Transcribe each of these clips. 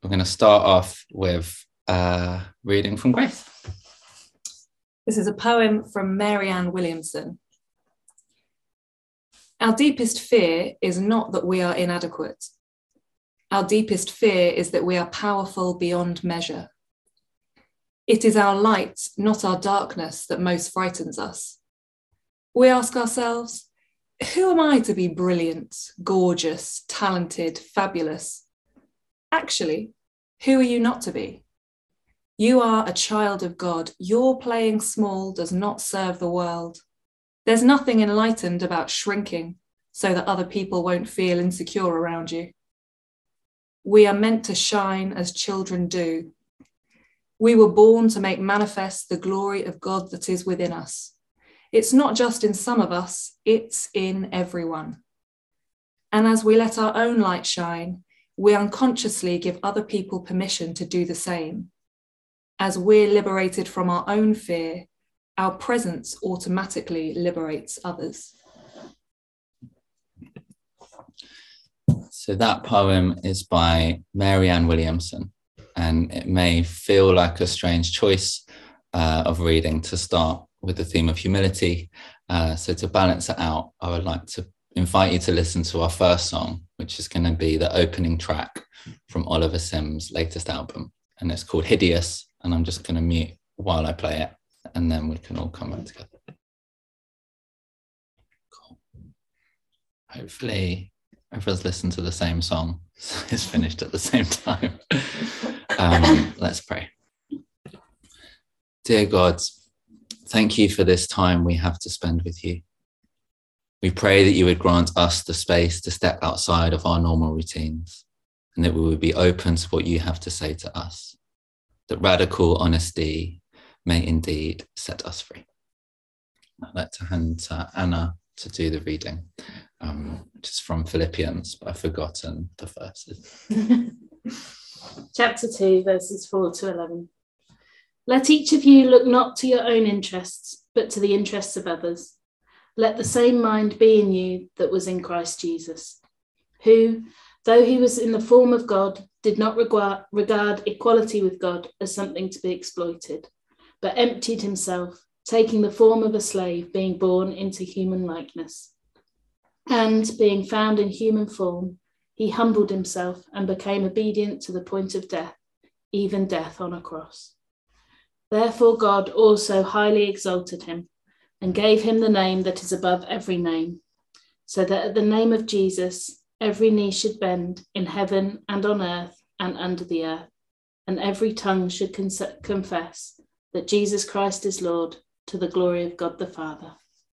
we're going to start off with reading from Grace. This is a poem from Marianne Williamson. Our deepest fear is not that we are inadequate. Our deepest fear is that we are powerful beyond measure. It is our light, not our darkness, that most frightens us. We ask ourselves, who am I to be brilliant, gorgeous, talented, fabulous? Actually, who are you not to be? You are a child of God. Your playing small does not serve the world. There's nothing enlightened about shrinking so that other people won't feel insecure around you. We are meant to shine as children do. We were born to make manifest the glory of God that is within us. It's not just in some of us, it's in everyone. And as we let our own light shine, we unconsciously give other people permission to do the same. As we're liberated from our own fear, our presence automatically liberates others. So that poem is by Marianne Williamson, and it may feel like a strange choice of reading to start with the theme of humility. So to balance it out, I would like to invite you to listen to our first song, which is going to be the opening track from Oliver Sims' latest album, and it's called Hideous, and I'm just going to mute while I play it, and then we can all come back together. Cool. Hopefully everyone's listened to the same song, so it's finished at the same time. Let's pray. Dear God, thank you for this time we have to spend with you. We pray that you would grant us the space to step outside of our normal routines, and that we would be open to what you have to say to us, that radical honesty may indeed set us free. I'd like to hand to Anna to do the reading, which is from Philippians, but I've forgotten the verses. Chapter 2, verses 4 to 11. Let each of you look not to your own interests, but to the interests of others. Let the same mind be in you that was in Christ Jesus, who, though he was in the form of God, did not regard equality with God as something to be exploited, but emptied himself, taking the form of a slave, being born into human likeness. And being found in human form, he humbled himself and became obedient to the point of death, even death on a cross. Therefore God also highly exalted him and gave him the name that is above every name, so that at the name of Jesus every knee should bend in heaven and on earth and under the earth, and every tongue should confess that Jesus Christ is Lord, to the glory of God the Father.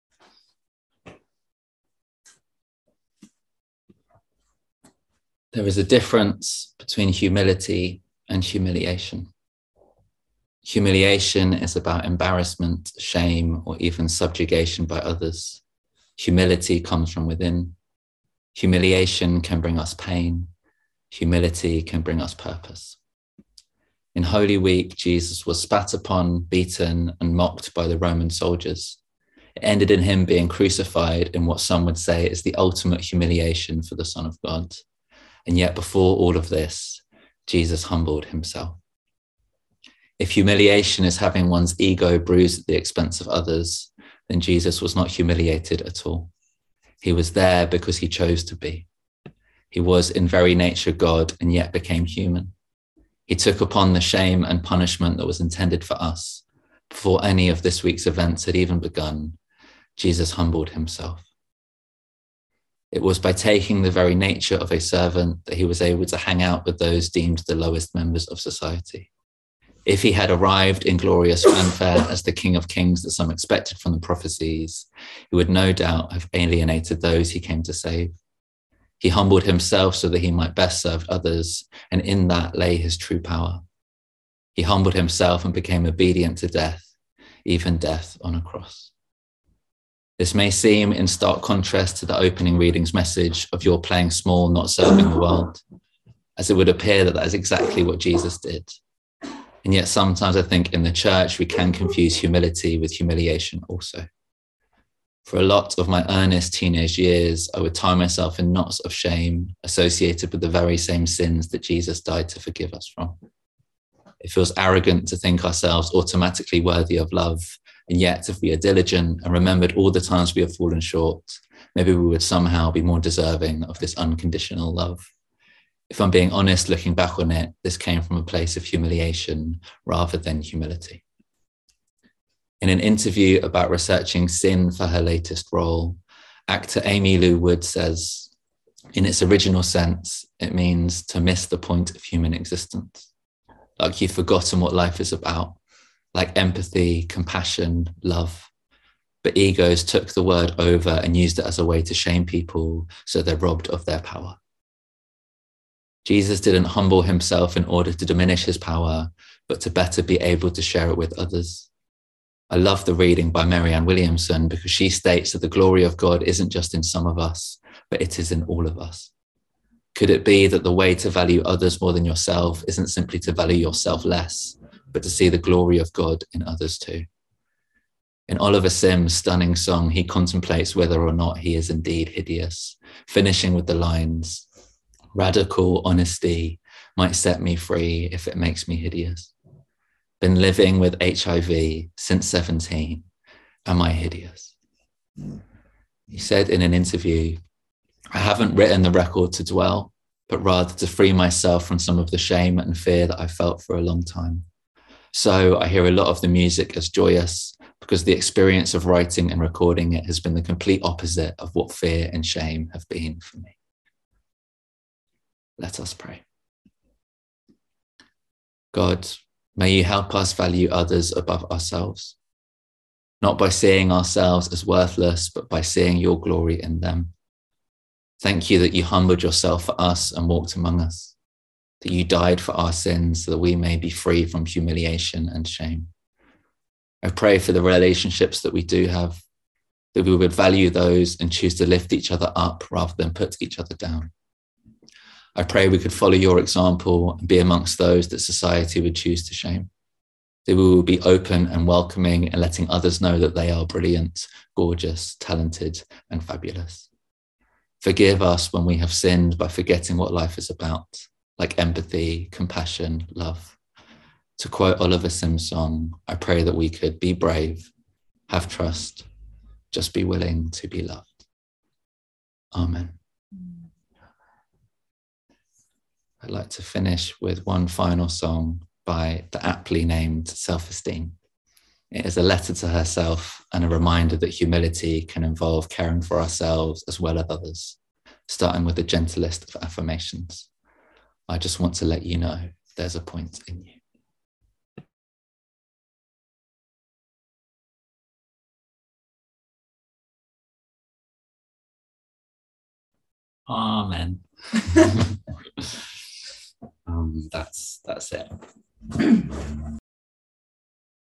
There is a difference between humility and humiliation. Humiliation is about embarrassment, shame, or even subjugation by others. Humility comes from within. Humiliation can bring us pain. Humility can bring us purpose. In Holy Week, Jesus was spat upon, beaten, and mocked by the Roman soldiers. It ended in him being crucified in what some would say is the ultimate humiliation for the Son of God. And yet before all of this, Jesus humbled himself. If humiliation is having one's ego bruised at the expense of others, then Jesus was not humiliated at all. He was there because he chose to be. He was in very nature God and yet became human. He took upon the shame and punishment that was intended for us. Before any of this week's events had even begun, Jesus humbled himself. It was by taking the very nature of a servant that he was able to hang out with those deemed the lowest members of society. If he had arrived in glorious fanfare as the King of Kings that some expected from the prophecies, he would no doubt have alienated those he came to save. He humbled himself so that he might best serve others, and in that lay his true power. He humbled himself and became obedient to death, even death on a cross. This may seem in stark contrast to the opening reading's message of your playing small, not serving the world, as it would appear that that is exactly what Jesus did. And yet sometimes I think in the church we can confuse humility with humiliation also. For a lot of my earnest teenage years, I would tie myself in knots of shame associated with the very same sins that Jesus died to forgive us from. It feels arrogant to think ourselves automatically worthy of love, and yet if we are diligent and remembered all the times we have fallen short, maybe we would somehow be more deserving of this unconditional love. If I'm being honest, looking back on it, this came from a place of humiliation rather than humility. In an interview about researching sin for her latest role, actor Amy Lou Wood says, in its original sense, it means to miss the point of human existence. Like you've forgotten what life is about, like empathy, compassion, love. But egos took the word over and used it as a way to shame people so they're robbed of their power. Jesus didn't humble himself in order to diminish his power, but to better be able to share it with others. I love the reading by Marianne Williamson because she states that the glory of God isn't just in some of us, but it is in all of us. Could it be that the way to value others more than yourself isn't simply to value yourself less, but to see the glory of God in others too? In Oliver Sim's stunning song, he contemplates whether or not he is indeed hideous, finishing with the lines, "Radical honesty might set me free if it makes me hideous. Been living with HIV since 17. Am I hideous?" He said in an interview, "I haven't written the record to dwell, but rather to free myself from some of the shame and fear that I felt for a long time. So I hear a lot of the music as joyous because the experience of writing and recording it has been the complete opposite of what fear and shame have been for me." Let us pray. God, may you help us value others above ourselves, not by seeing ourselves as worthless, but by seeing your glory in them. Thank you that you humbled yourself for us and walked among us, that you died for our sins so that we may be free from humiliation and shame. I pray for the relationships that we do have, that we would value those and choose to lift each other up rather than put each other down. I pray we could follow your example and be amongst those that society would choose to shame, that we will be open and welcoming and letting others know that they are brilliant, gorgeous, talented, and fabulous. Forgive us when we have sinned by forgetting what life is about, like empathy, compassion, love. To quote Oliver Sim's song, I pray that we could be brave, have trust, just be willing to be loved. Amen. I'd like to finish with one final song by the aptly named Self-Esteem. It is a letter to herself and a reminder that humility can involve caring for ourselves as well as others, starting with the gentlest of affirmations. I just want to let you know there's a point in you. Amen. That's it.